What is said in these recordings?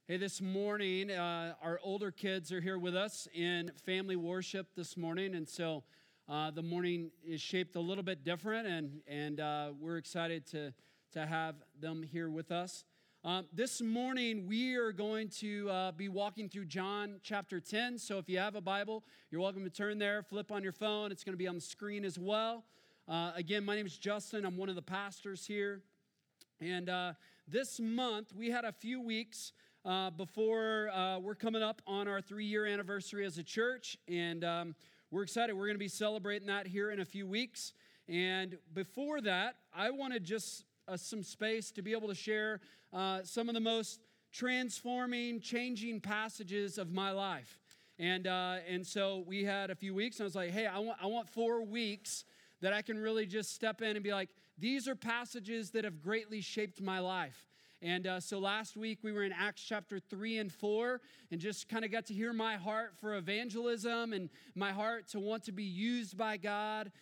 Hey, this morning, our older kids are here with us in family worship this morning, and so the morning is shaped a little bit different, and we're excited to have them here with us. This morning, we are going to be walking through John chapter 10, so if you have a Bible, you're welcome to turn there, flip on your phone. It's going to be on the screen as well. Again, my name is Justin. I'm one of the pastors here, and this month, we had a few weeks before we're coming up on our 3-year anniversary as a church, and we're excited. We're going to be celebrating that here in a few weeks. And before that, I wanted just some space to be able to share some of the most transforming, changing passages of my life. And so we had a few weeks, and I was like, hey, I want 4 weeks that I can really just step in and be like, these are passages that have greatly shaped my life. And so last week we were in Acts chapter 3 and 4 and just kind of got to hear my heart for evangelism and my heart to want to be used by God.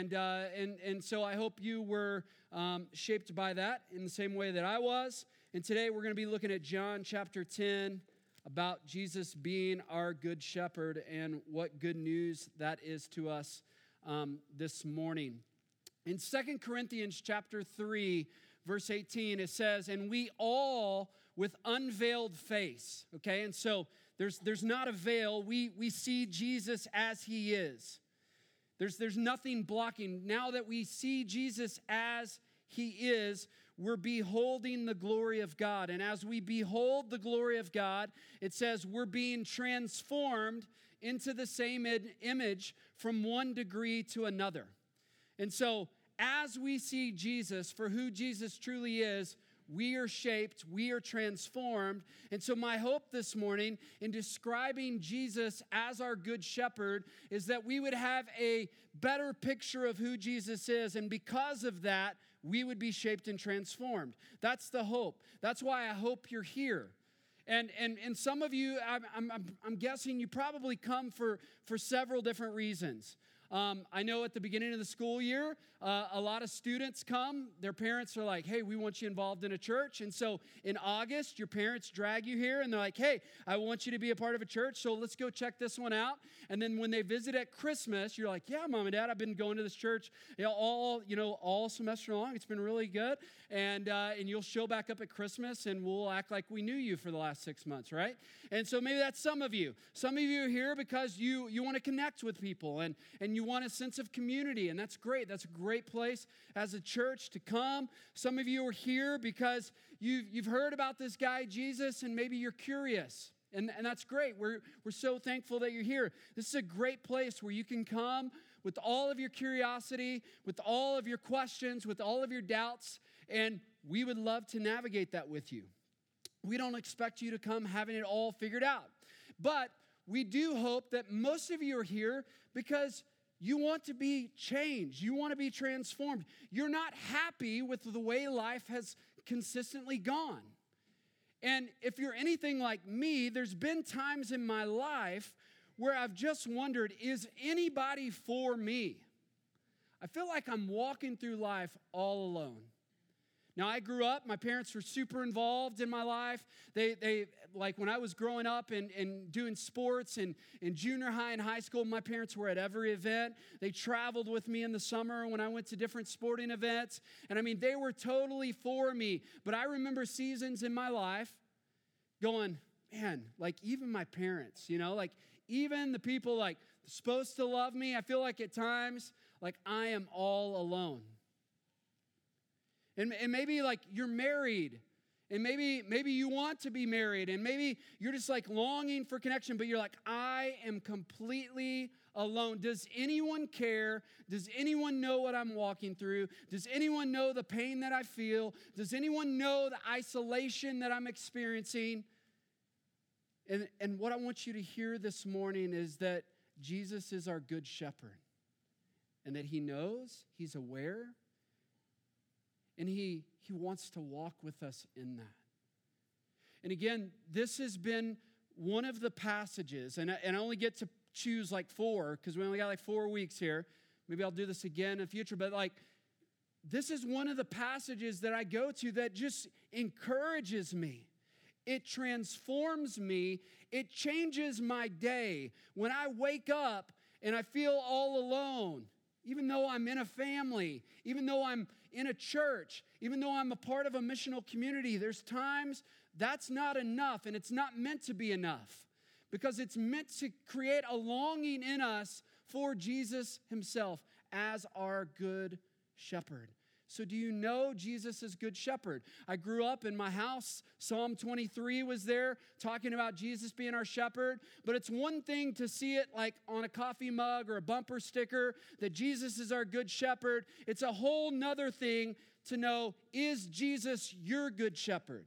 And so I hope you were shaped by that in the same way that I was. And today we're going to be looking at John chapter 10 about Jesus being our good shepherd and what good news that is to us this morning. In 2 Corinthians chapter 3, verse 18, it says, and we all with unveiled face, okay? And so there's not a veil. We see Jesus as he is. There's nothing blocking. Now that we see Jesus as he is, we're beholding the glory of God. And as we behold the glory of God, it says we're being transformed into the same image from one degree to another. And so as we see Jesus for who Jesus truly is, we are shaped, we are transformed. And so my hope this morning in describing Jesus as our good shepherd is that we would have a better picture of who Jesus is. And because of that, we would be shaped and transformed. That's the hope. That's why I hope you're here. And some of you, I'm guessing you probably come for several different reasons. I know at the beginning of the school year, a lot of students come. Their parents are like, hey, we want you involved in a church. And so in August, your parents drag you here and they're like, hey, I want you to be a part of a church, so let's go check this one out. And then when they visit at Christmas, you're like, yeah, Mom and Dad, I've been going to this church all semester long. It's been really good. And you'll show back up at Christmas and we'll act like we knew you for the last 6 months, right? And so maybe that's some of you. Some of you are here because you want to connect with people and you want a sense of community, and that's great. That's a great place as a church to come. Some of you are here because you've heard about this guy, Jesus, and maybe you're curious. And that's great. We're so thankful that you're here. This is a great place where you can come with all of your curiosity, with all of your questions, with all of your doubts, and we would love to navigate that with you. We don't expect you to come having it all figured out. But we do hope that most of you are here because you want to be changed. You want to be transformed. You're not happy with the way life has consistently gone. And if you're anything like me, there's been times in my life where I've just wondered, is anybody for me? I feel like I'm walking through life all alone. Now, I grew up, my parents were super involved in my life. They like when I was growing up and doing sports and in junior high and high school, my parents were at every event. They traveled with me in the summer when I went to different sporting events. And I mean, they were totally for me. But I remember seasons in my life going, man, like even my parents, like even the people like supposed to love me, I feel like at times, like I am all alone. And maybe like you're married, and maybe you want to be married, and maybe you're just like longing for connection, but you're like, I am completely alone. Does anyone care? Does anyone know what I'm walking through? Does anyone know the pain that I feel? Does anyone know the isolation that I'm experiencing? And what I want you to hear this morning is that Jesus is our good shepherd, and that he knows, he's aware, and he wants to walk with us in that. And again, this has been one of the passages, and I only get to choose like 4 because we only got like 4 weeks here. Maybe I'll do this again in the future, but like this is one of the passages that I go to that just encourages me. It transforms me. It changes my day. When I wake up and I feel all alone, even though I'm in a family, even though I'm in a church, even though I'm a part of a missional community, there's times that's not enough, and it's not meant to be enough, because it's meant to create a longing in us for Jesus himself as our good shepherd. So do you know Jesus is good shepherd? I grew up in my house. Psalm 23 was there talking about Jesus being our shepherd. But it's one thing to see it like on a coffee mug or a bumper sticker that Jesus is our good shepherd. It's a whole nother thing to know, is Jesus your good shepherd?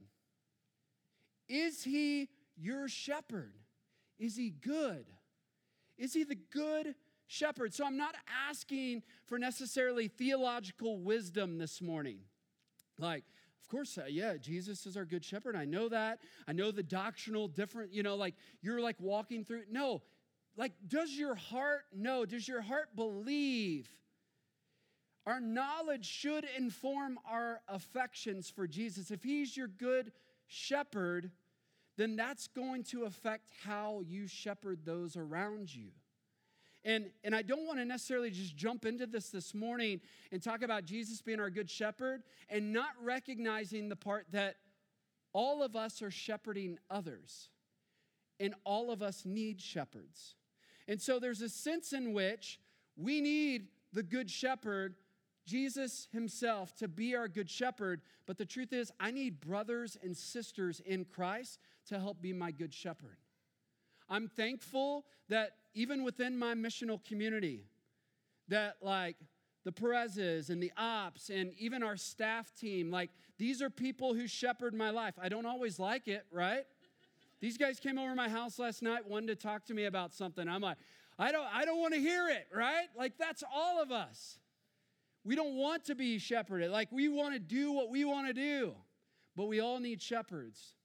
Is he your shepherd? Is he good? Is he the good shepherd? So I'm not asking for necessarily theological wisdom this morning. Like, of course, yeah, Jesus is our good shepherd. I know that. I know the doctrinal different, like you're like walking through. No, like, does your heart know? Does your heart believe? Our knowledge should inform our affections for Jesus. If he's your good shepherd, then that's going to affect how you shepherd those around you. And I don't want to necessarily just jump into this morning and talk about Jesus being our good shepherd and not recognizing the part that all of us are shepherding others, and all of us need shepherds. And so there's a sense in which we need the good shepherd, Jesus himself, to be our good shepherd. But the truth is, I need brothers and sisters in Christ to help be my good shepherd. I'm thankful that even within my missional community, that like the Perez's and the ops and even our staff team, like these are people who shepherd my life. I don't always like it, right? These guys came over to my house last night, wanted to talk to me about something. I'm like, I don't want to hear it, right? Like that's all of us. We don't want to be shepherded. Like we want to do what we want to do. But we all need shepherds.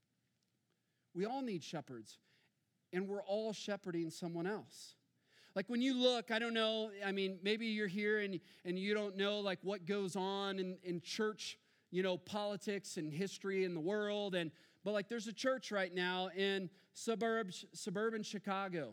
We all need shepherds. And we're all shepherding someone else. Like when you look, I don't know, I mean, maybe you're here and you don't know like what goes on in church, politics and history in the world. But like there's a church right now in suburban Chicago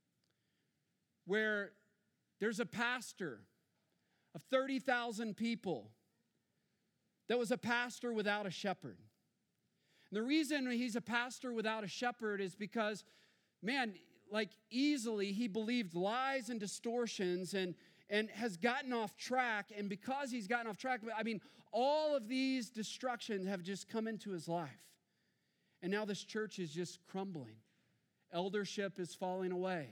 where there's a pastor of 30,000 people that was a pastor without a shepherd. And the reason he's a pastor without a shepherd is because, man, like easily he believed lies and distortions and has gotten off track. And because he's gotten off track, I mean, all of these destructions have just come into his life. And now this church is just crumbling. Eldership is falling away.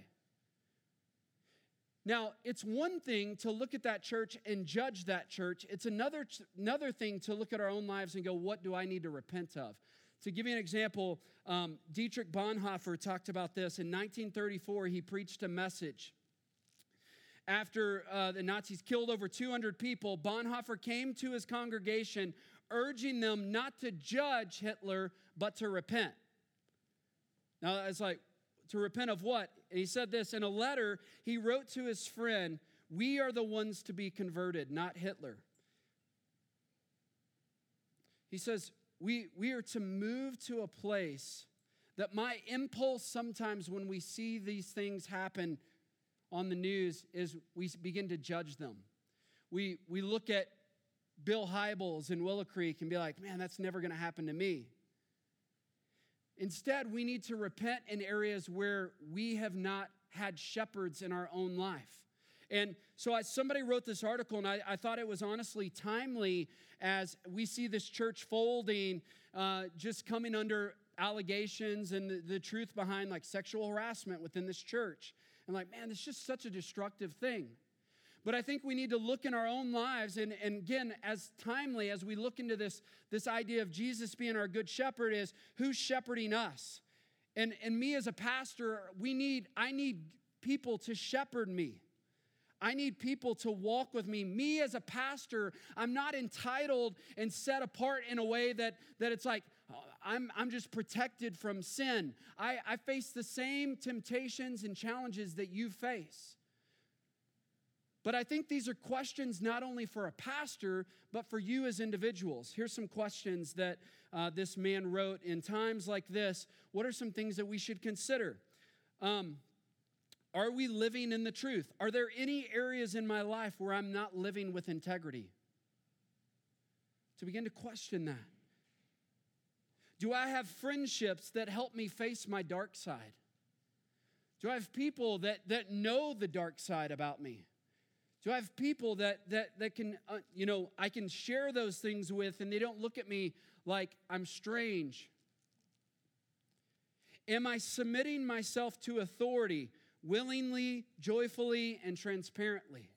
Now, it's one thing to look at that church and judge that church. It's another thing to look at our own lives and go, what do I need to repent of? To give you an example, Dietrich Bonhoeffer talked about this. In 1934, he preached a message. After the Nazis killed over 200 people, Bonhoeffer came to his congregation urging them not to judge Hitler, but to repent. Now, it's like, to repent of what? And he said this in a letter he wrote to his friend, "We are the ones to be converted, not Hitler." He says, we are to move to a place that my impulse sometimes when we see these things happen on the news is we begin to judge them. We look at Bill Hybels in Willow Creek and be like, man, that's never going to happen to me. Instead, we need to repent in areas where we have not had shepherds in our own life. And so somebody wrote this article, and I thought it was honestly timely as we see this church folding, just coming under allegations and the truth behind like sexual harassment within this church. And like, man, it's just such a destructive thing. But I think we need to look in our own lives, and again, as timely as we look into this idea of Jesus being our good shepherd is, who's shepherding us? And me as a pastor, I need people to shepherd me. I need people to walk with me. Me as a pastor, I'm not entitled and set apart in a way that it's like, I'm just protected from sin. I face the same temptations and challenges that you face. But I think these are questions not only for a pastor, but for you as individuals. Here's some questions that this man wrote, in times like this, what are some things that we should consider? Are we living in the truth? Are there any areas in my life where I'm not living with integrity? To begin to question that. Do I have friendships that help me face my dark side? Do I have people that know the dark side about me? Do I have people that can, I can share those things with and they don't look at me like I'm strange? Am I submitting myself to authority willingly, joyfully, and transparently?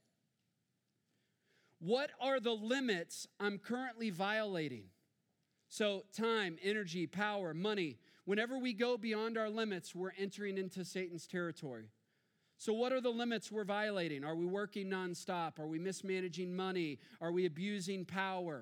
What are the limits I'm currently violating? So time, energy, power, money. Whenever we go beyond our limits, we're entering into Satan's territory. So what are the limits we're violating? Are we working nonstop? Are we mismanaging money? Are we abusing power?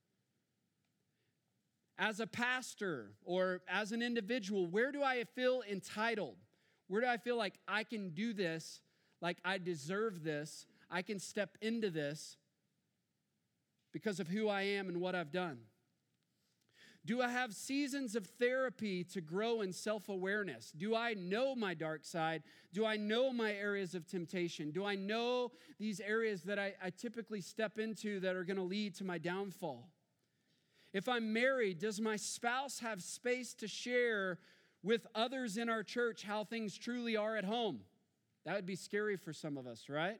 As a pastor or as an individual, where do I feel entitled? Where do I feel like I can do this, like I deserve this, I can step into this because of who I am and what I've done? Do I have seasons of therapy to grow in self-awareness? Do I know my dark side? Do I know my areas of temptation? Do I know these areas that I typically step into that are going to lead to my downfall? If I'm married, does my spouse have space to share with others in our church how things truly are at home? That would be scary for some of us, right?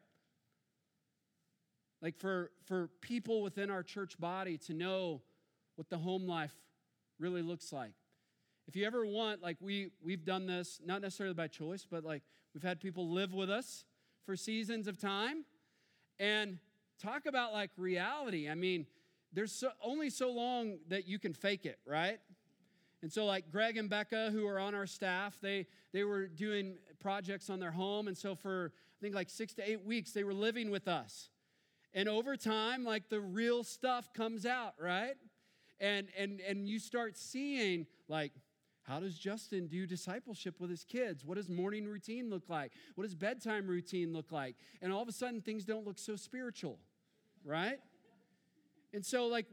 Like for people within our church body to know what the home life really looks like. If you ever want, like we've done this, not necessarily by choice, but like we've had people live with us for seasons of time and talk about like reality. I mean, there's only so long that you can fake it, right? And so like Greg and Becca, who are on our staff, they were doing projects on their home. And so for, I think like 6 to 8 weeks, they were living with us. And over time, like the real stuff comes out, right? And you start seeing, like, how does Justin do discipleship with his kids? What does morning routine look like? What does bedtime routine look like? And all of a sudden, things don't look so spiritual, right? And so, like,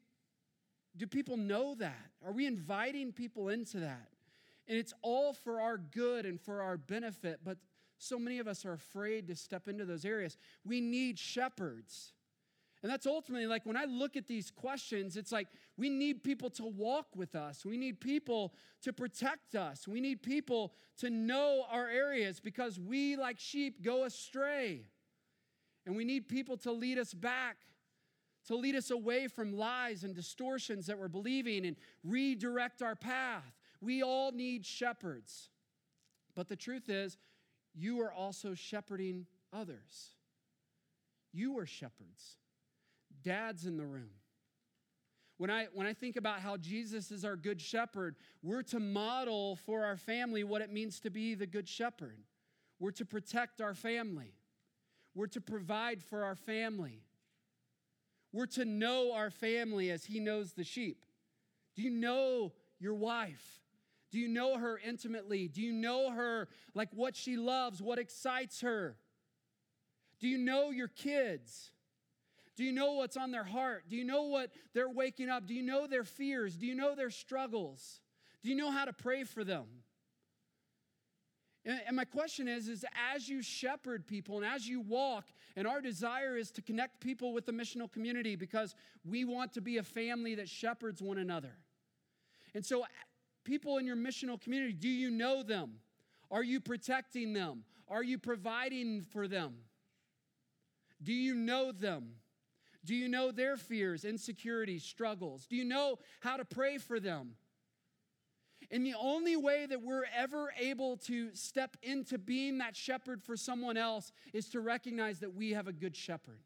do people know that? Are we inviting people into that? And it's all for our good and for our benefit, but so many of us are afraid to step into those areas. We need shepherds. And that's ultimately, like, when I look at these questions, it's like we need people to walk with us. We need people to protect us. We need people to know our areas because we, like sheep, go astray. And we need people to lead us back, to lead us away from lies and distortions that we're believing and redirect our path. We all need shepherds. But the truth is, you are also shepherding others. You are shepherds. Dads in the room. When I think about how Jesus is our good shepherd, we're to model for our family what it means to be the good shepherd. We're to protect our family. We're to provide for our family. We're to know our family as he knows the sheep. Do you know your wife? Do you know her intimately? Do you know her, like what she loves, what excites her? Do you know your kids? Do you know what's on their heart? Do you know what they're waking up? Do you know their fears? Do you know their struggles? Do you know how to pray for them? And my question is as you shepherd people and as you walk, and our desire is to connect people with the missional community because we want to be a family that shepherds one another. And so people in your missional community, do you know them? Are you protecting them? Are you providing for them? Do you know them? Do you know their fears, insecurities, struggles? Do you know how to pray for them? And the only way that we're ever able to step into being that shepherd for someone else is to recognize that we have a good shepherd.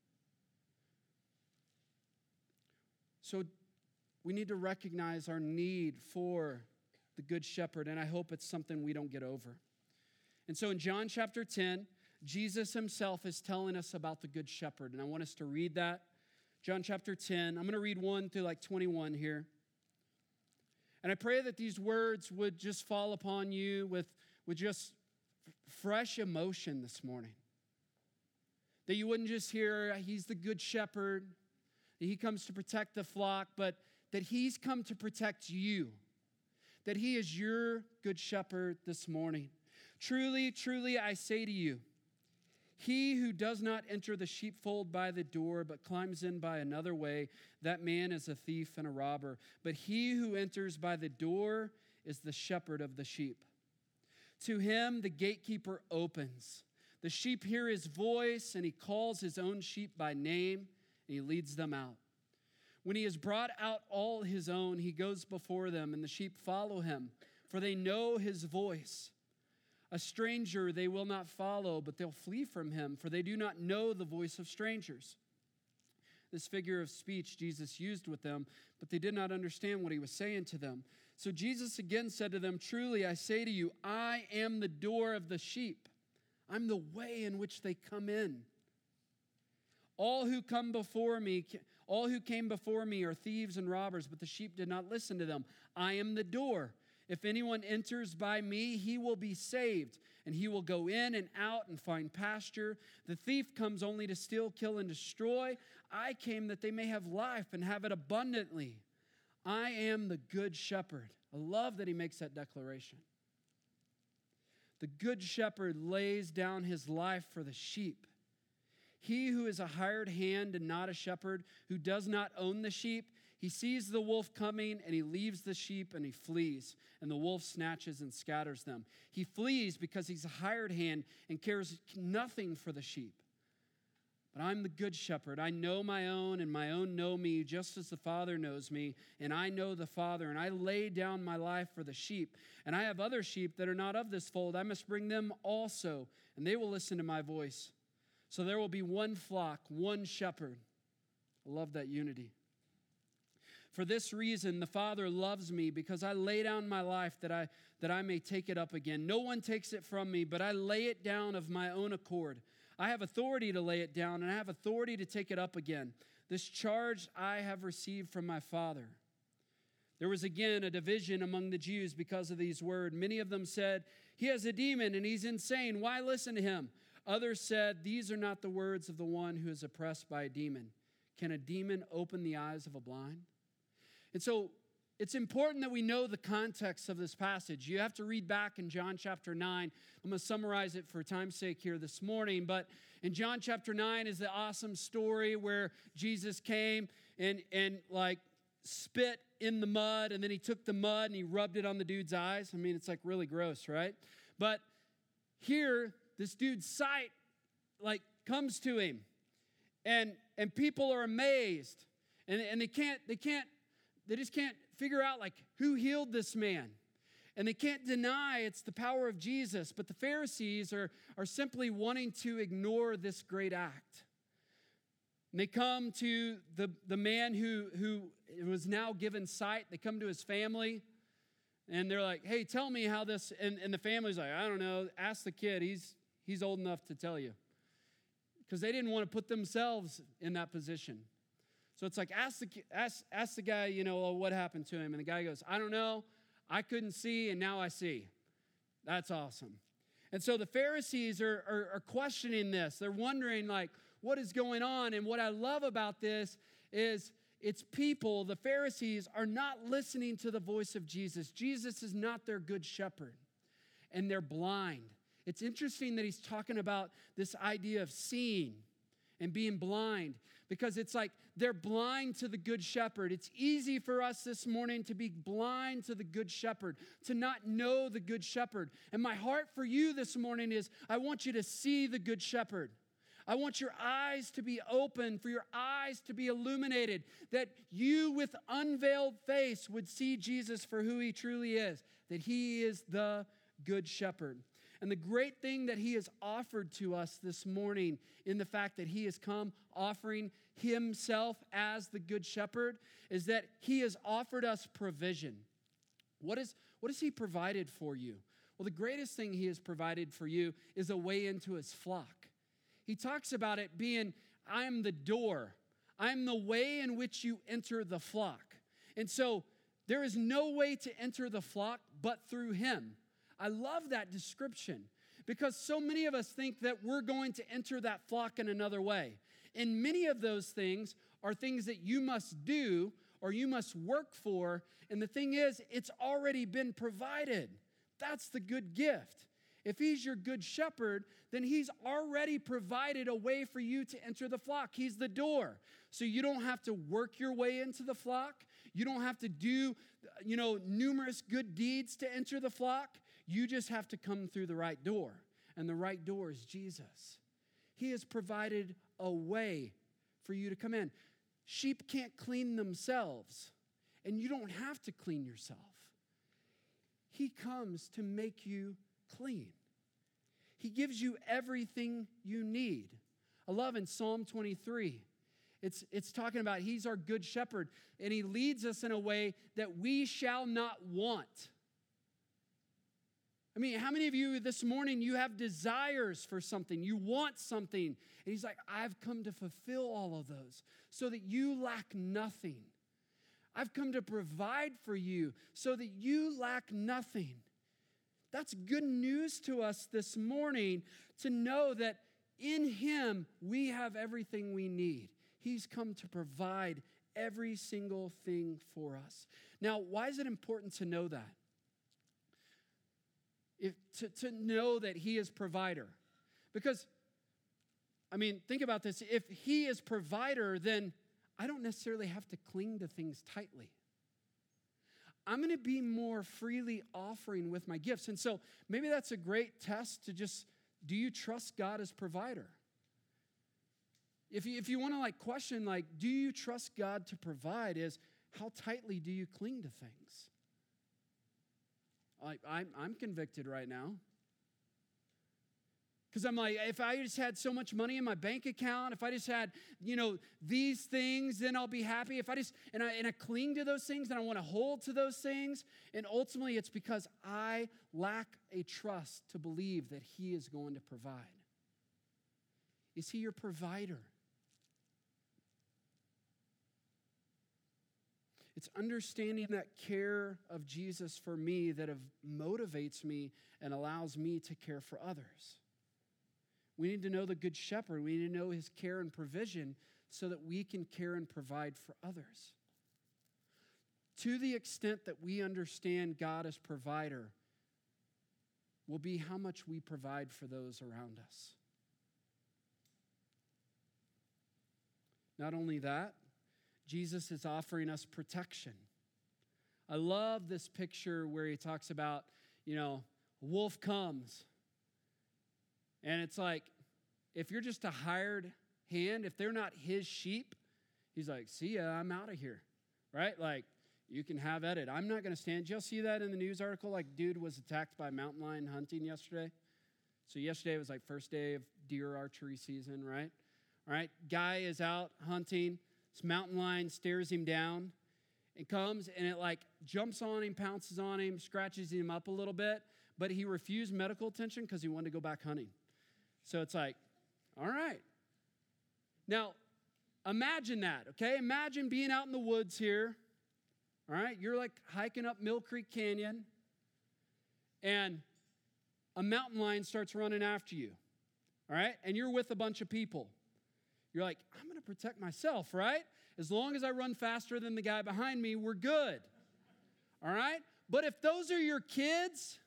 So we need to recognize our need for the good shepherd, and I hope it's something we don't get over. And so in John chapter 10, Jesus himself is telling us about the good shepherd, and I want us to read that. John chapter 10. I'm going to read 1 through like 21 here. And I pray that these words would just fall upon you with just fresh emotion this morning. That you wouldn't just hear, he's the good shepherd, that he comes to protect the flock, but that he's come to protect you, that he is your good shepherd this morning. Truly, truly, I say to you, he who does not enter the sheepfold by the door, but climbs in by another way, that man is a thief and a robber. But he who enters by the door is the shepherd of the sheep. To him the gatekeeper opens. The sheep hear his voice, and he calls his own sheep by name, and he leads them out. When he has brought out all his own, he goes before them, and the sheep follow him, for they know his voice. A stranger they will not follow, but they'll flee from him, for they do not know the voice of strangers. This figure of speech Jesus used with them, but they did not understand what he was saying to them. So Jesus again said to them, truly, I say to you, I am the door of the sheep. I'm the way in which they come in. All who came before me are thieves and robbers, but the sheep did not listen to them. I am the door. If anyone enters by me, he will be saved, and he will go in and out and find pasture. The thief comes only to steal, kill, and destroy. I came that they may have life and have it abundantly. I am the good shepherd. I love that he makes that declaration. The good shepherd lays down his life for the sheep. He who is a hired hand and not a shepherd, who does not own the sheep, he sees the wolf coming, and he leaves the sheep, and he flees, and the wolf snatches and scatters them. He flees because he's a hired hand and cares nothing for the sheep. But I'm the good shepherd. I know my own, and my own know me, just as the Father knows me, and I know the Father, and I lay down my life for the sheep. And I have other sheep that are not of this fold. I must bring them also, and they will listen to my voice. So there will be one flock, one shepherd. I love that unity. For this reason, the Father loves me, because I lay down my life that I may take it up again. No one takes it from me, but I lay it down of my own accord. I have authority to lay it down, and I have authority to take it up again. This charge I have received from my Father. There was again a division among the Jews because of these words. Many of them said, he has a demon and he's insane. Why listen to him? Others said, these are not the words of the one who is oppressed by a demon. Can a demon open the eyes of a blind? And so it's important that we know the context of this passage. You have to read back in John chapter 9. I'm going to summarize it for time's sake here this morning. But in John chapter 9 is the awesome story where Jesus came and spit in the mud, and then he took the mud and he rubbed it on the dude's eyes. I mean, it's like really gross, right? But here, this dude's sight comes to him, and people are amazed, and they just can't figure out who healed this man. And they can't deny it's the power of Jesus. But the Pharisees are simply wanting to ignore this great act. And they come to the man who was now given sight. They come to his family. And they're like, hey, tell me how this... And the family's like, I don't know. Ask the kid. He's old enough to tell you. Because they didn't want to put themselves in that position. So it's like, ask the guy, what happened to him. And the guy goes, I don't know. I couldn't see, and now I see. That's awesome. And so the Pharisees are questioning this. They're wondering, what is going on? And what I love about this is it's people, the Pharisees, are not listening to the voice of Jesus. Jesus is not their good shepherd, and they're blind. It's interesting that he's talking about this idea of seeing and being blind, because it's like they're blind to the good shepherd. It's easy for us this morning to be blind to the good shepherd, to not know the good shepherd. And my heart for you this morning is I want you to see the good shepherd. I want your eyes to be open, for your eyes to be illuminated, that you with unveiled face would see Jesus for who he truly is, that he is the good shepherd. And the great thing that he has offered to us this morning in the fact that he has come offering himself as the good shepherd is that he has offered us provision. What has he provided for you? Well, the greatest thing he has provided for you is a way into his flock. He talks about it being, I'm the door. I'm the way in which you enter the flock. And so there is no way to enter the flock but through him. I love that description because so many of us think that we're going to enter that flock in another way. And many of those things are things that you must do or you must work for. And the thing is, it's already been provided. That's the good gift. If he's your good shepherd, then he's already provided a way for you to enter the flock. He's the door. So you don't have to work your way into the flock. You don't have to do, numerous good deeds to enter the flock. You just have to come through the right door. And the right door is Jesus. He has provided a way for you to come in. Sheep can't clean themselves, and you don't have to clean yourself. He comes to make you clean. He gives you everything you need. I love in Psalm 23, it's talking about he's our good shepherd, and he leads us in a way that we shall not want. I mean, how many of you this morning, you have desires for something, you want something, and he's like, I've come to fulfill all of those so that you lack nothing. I've come to provide for you so that you lack nothing. That's good news to us this morning, to know that in him we have everything we need. He's come to provide every single thing for us. Now, why is it important to know that? To know that he is provider. Because, think about this. If he is provider, then I don't necessarily have to cling to things tightly. I'm going to be more freely offering with my gifts. And so maybe that's a great test to just, do you trust God as provider? If you want to question, do you trust God to provide, is how tightly do you cling to things? I'm convicted right now. Because I'm like, if I just had so much money in my bank account, if I just had, these things, then I'll be happy. If I just, and I cling to those things, and I want to hold to those things. And ultimately, it's because I lack a trust to believe that he is going to provide. Is he your provider? It's understanding that care of Jesus for me that motivates me and allows me to care for others. We need to know the Good Shepherd. We need to know his care and provision so that we can care and provide for others. To the extent that we understand God as provider will be how much we provide for those around us. Not only that, Jesus is offering us protection. I love this picture where he talks about, a wolf comes. And it's like, if you're just a hired hand, if they're not his sheep, he's like, see ya, I'm out of here, right? You can have at it. I'm not going to stand. Did y'all see that in the news article? Dude was attacked by mountain lion hunting yesterday. So yesterday was first day of deer archery season, right? All right, guy is out hunting. This mountain lion stares him down and comes, and it jumps on him, pounces on him, scratches him up a little bit, but he refused medical attention because he wanted to go back hunting. So it's all right. Now, imagine that, okay? Imagine being out in the woods here, all right? You're hiking up Mill Creek Canyon, and a mountain lion starts running after you, all right? And you're with a bunch of people. You're like, I'm going to protect myself, right? As long as I run faster than the guy behind me, we're good. All right? But if those are your kids,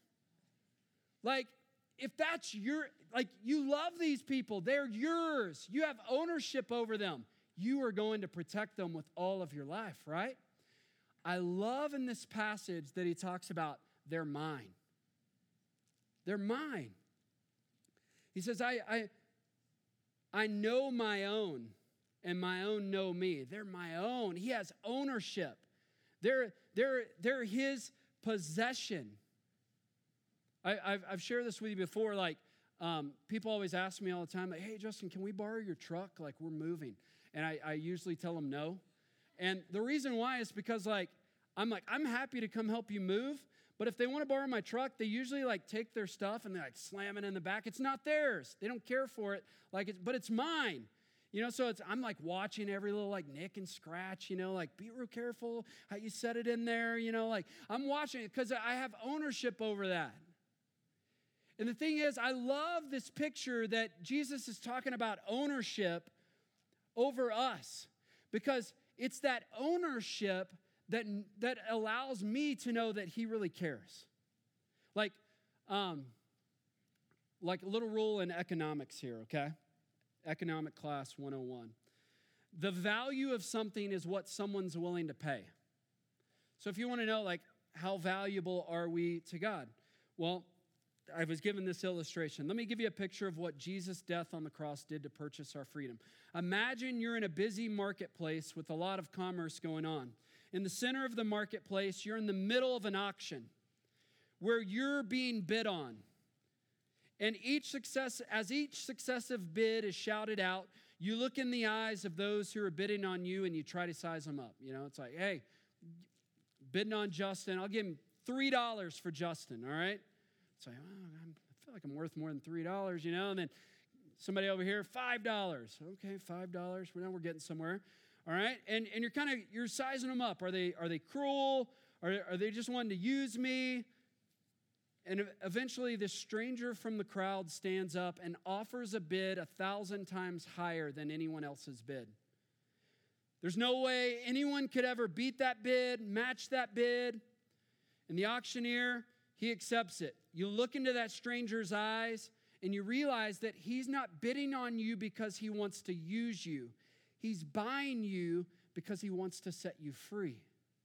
if that's your, you love these people, they're yours, you have ownership over them, you are going to protect them with all of your life, right? I love in this passage that he talks about they're mine. They're mine. He says, I know my own, and my own know me. They're my own. He has ownership. They're his possession. I've shared this with you before. People always ask me all the time, hey, Justin, can we borrow your truck? We're moving. And I usually tell them no. And the reason why is because, I'm happy to come help you move. But if they want to borrow my truck, they usually take their stuff and they slam it in the back. It's not theirs. They don't care for it. But it's mine. So I'm watching every little nick and scratch, be real careful how you set it in there, I'm watching it because I have ownership over that. And the thing is, I love this picture that Jesus is talking about ownership over us, because it's that ownership that allows me to know that he really cares. Like a little rule in economics here, okay? Economic class 101. The value of something is what someone's willing to pay. So if you want to know, like, how valuable are we to God? Well, I was given this illustration. Let me give you a picture of what Jesus' death on the cross did to purchase our freedom. Imagine you're in a busy marketplace with a lot of commerce going on. In the center of the marketplace, you're in the middle of an auction where you're being bid on. And as each successive bid is shouted out, you look in the eyes of those who are bidding on you and you try to size them up. You know, it's like, hey, bidding on Justin, I'll give him $3 for Justin, all right? It's like, oh, I feel like I'm worth more than $3, you know? And then somebody over here, $5. Okay, $5. Well, now we're getting somewhere, all right? And you're sizing them up. Are they cruel? Are they just wanting to use me? And eventually this stranger from the crowd stands up and offers a bid 1,000 times higher than anyone else's bid. There's no way anyone could ever beat that bid, match that bid. And the auctioneer, he accepts it. You look into that stranger's eyes and you realize that he's not bidding on you because he wants to use you. He's buying you because he wants to set you free.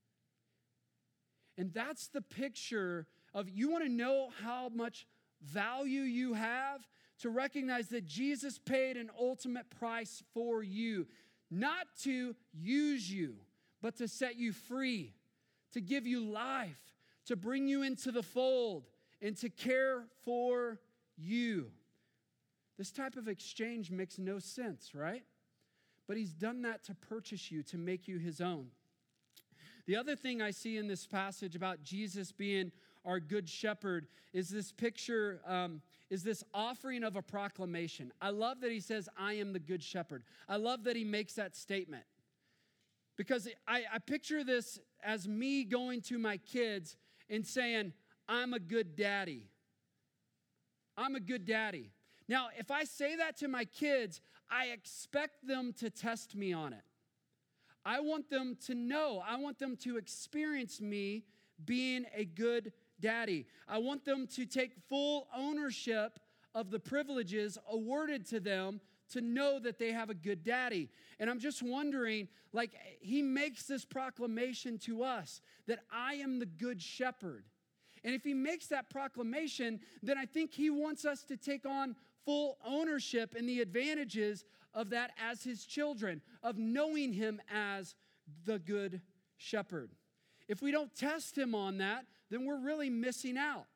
And that's the picture of, you want to know how much value you have, to recognize that Jesus paid an ultimate price for you, not to use you, but to set you free, to give you life, to bring you into the fold, and to care for you. This type of exchange makes no sense, right? But he's done that to purchase you, to make you his own. The other thing I see in this passage about Jesus being our good shepherd is this picture, is this offering of a proclamation. I love that he says, I am the good shepherd. I love that he makes that statement. Because I picture this as me going to my kids and saying, I'm a good daddy. I'm a good daddy. Now, if I say that to my kids, I expect them to test me on it. I want them to know. I want them to experience me being a good daddy. I want them to take full ownership of the privileges awarded to them to know that they have a good daddy. And I'm just wondering, like, he makes this proclamation to us that I am the good shepherd. And if he makes that proclamation, then I think he wants us to take on full ownership and the advantages of that as his children, of knowing him as the good shepherd. If we don't test him on that, then we're really missing out.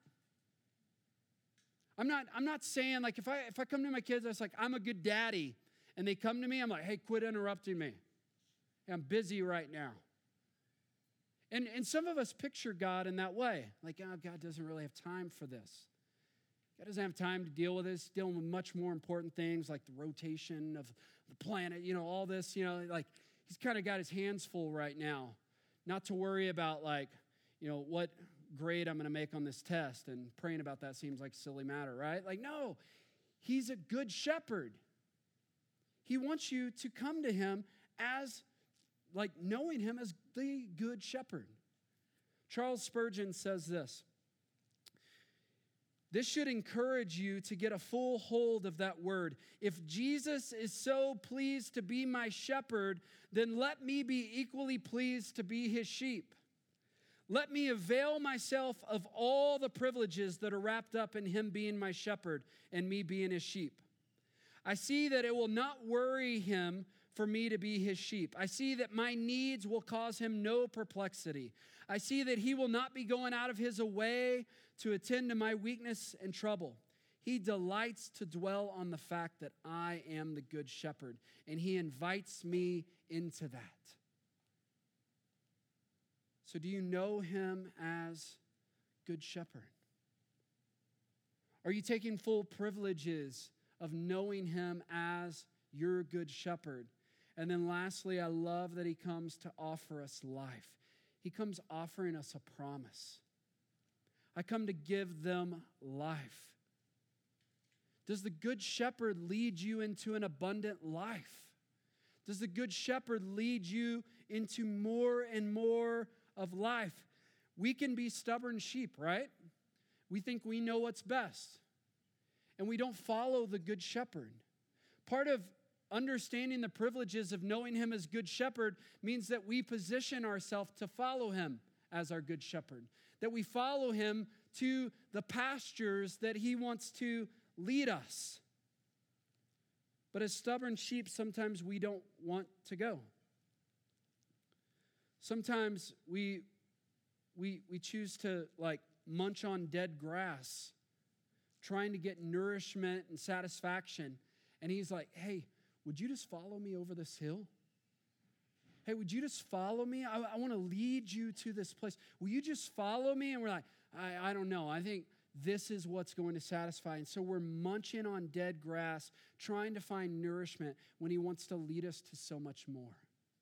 I'm not saying, like, if I come to my kids, I was like, I'm a good daddy, and they come to me, I'm like, hey, quit interrupting me. I'm busy right now. And some of us picture God in that way. Like, oh, God doesn't really have time for this. God doesn't have time to deal with this, dealing with much more important things like the rotation of the planet, all this, like he's kind of got his hands full right now. Not to worry about, like, what grade I'm going to make on this test, and praying about that seems like a silly matter, right? Like, no, he's a good shepherd. He wants you to come to him as, like, knowing him as the good shepherd. Charles Spurgeon says this: this should encourage you to get a full hold of that word. If Jesus is so pleased to be my shepherd, then let me be equally pleased to be his sheep. Let me avail myself of all the privileges that are wrapped up in him being my shepherd and me being his sheep. I see that it will not worry him for me to be his sheep. I see that my needs will cause him no perplexity. I see that he will not be going out of his way to attend to my weakness and trouble. He delights to dwell on the fact that I am the good shepherd, and he invites me into that. So do you know him as good shepherd? Are you taking full privileges of knowing him as your good shepherd? And then lastly, I love that he comes to offer us life. He comes offering us a promise. I come to give them life. Does the good shepherd lead you into an abundant life? Does the Good Shepherd lead you into more and more of life? We can be stubborn sheep, right? We think we know what's best, and we don't follow the Good Shepherd. Part of understanding the privileges of knowing Him as Good Shepherd means that we position ourselves to follow Him as our Good Shepherd, that we follow Him to the pastures that He wants to lead us. But as stubborn sheep, sometimes we don't want to go. Sometimes we choose to munch on dead grass, trying to get nourishment and satisfaction. And He's like, hey, would you just follow me over this hill? Hey, would you just follow me? I want to lead you to this place. Will you just follow me? And we're like, I don't know. I think this is what's going to satisfy. And so we're munching on dead grass, trying to find nourishment when He wants to lead us to so much more.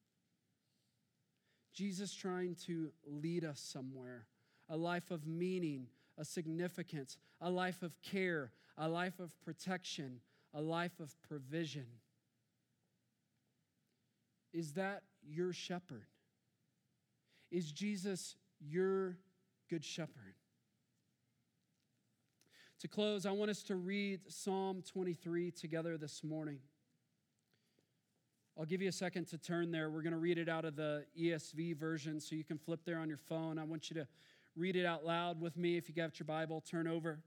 Jesus trying to lead us somewhere, a life of meaning, a significance, a life of care, a life of protection, a life of provision. Is that your shepherd? Is Jesus your Good Shepherd? To close, I want us to read Psalm 23 together this morning. I'll give you a second to turn there. We're going to read it out of the ESV version, so you can flip there on your phone. I want you to read it out loud with me. If you got your Bible, turn over.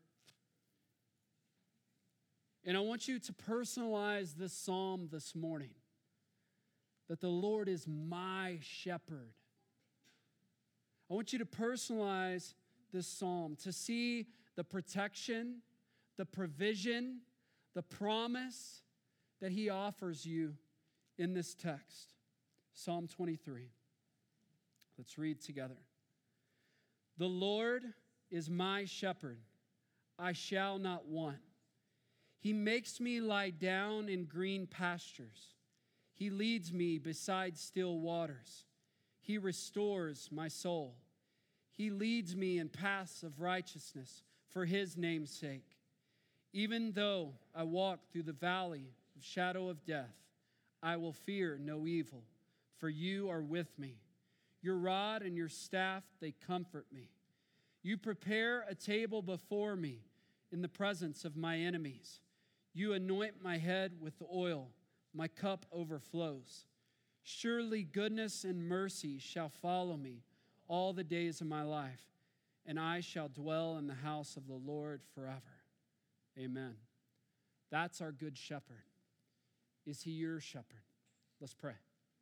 And I want you to personalize this psalm this morning, that the Lord is my shepherd. I want you to personalize this psalm, to see the protection, the provision, the promise that He offers you in this text. Psalm 23. Let's read together. The Lord is my shepherd. I shall not want. He makes me lie down in green pastures. He leads me beside still waters. He restores my soul. He leads me in paths of righteousness for His name's sake. Even though I walk through the valley of shadow of death, I will fear no evil, for You are with me. Your rod and your staff, they comfort me. You prepare a table before me in the presence of my enemies. You anoint my head with oil. My cup overflows. Surely goodness and mercy shall follow me all the days of my life, and I shall dwell in the house of the Lord forever. Amen. That's our Good Shepherd. Is He your shepherd? Let's pray.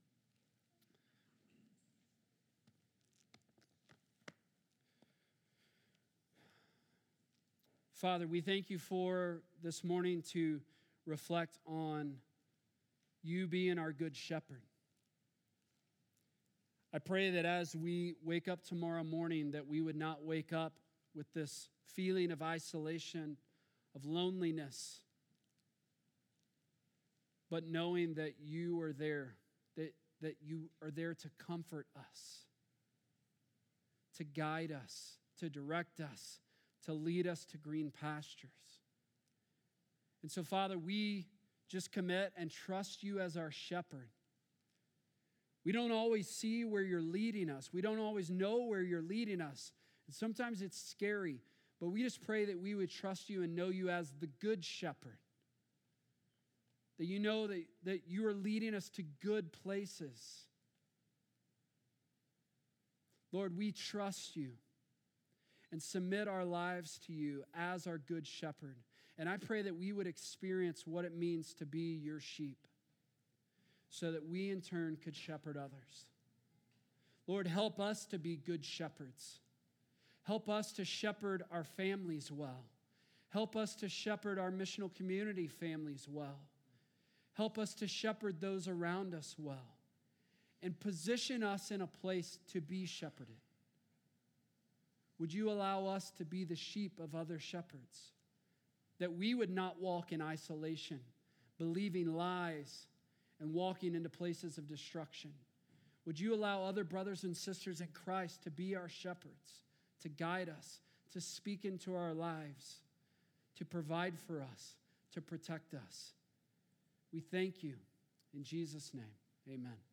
Father, we thank You for this morning to reflect on You being our Good Shepherd. I pray that as we wake up tomorrow morning, that we would not wake up with this feeling of isolation, of loneliness, but knowing that You are there, that You are there to comfort us, to guide us, to direct us, to lead us to green pastures. And so, Father, we just commit and trust You as our shepherd. We don't always see where You're leading us. We don't always know where You're leading us. And sometimes it's scary, but we just pray that we would trust You and know You as the Good Shepherd. That You know that You are leading us to good places. Lord, we trust You and submit our lives to You as our Good Shepherd. And I pray that we would experience what it means to be Your sheep, so that we in turn could shepherd others. Lord, help us to be good shepherds. Help us to shepherd our families well. Help us to shepherd our missional community families well. Help us to shepherd those around us well. And position us in a place to be shepherded. Would You allow us to be the sheep of other shepherds? That we would not walk in isolation, believing lies, and walking into places of destruction. Would You allow other brothers and sisters in Christ to be our shepherds, to guide us, to speak into our lives, to provide for us, to protect us. We thank You in Jesus' name. Amen.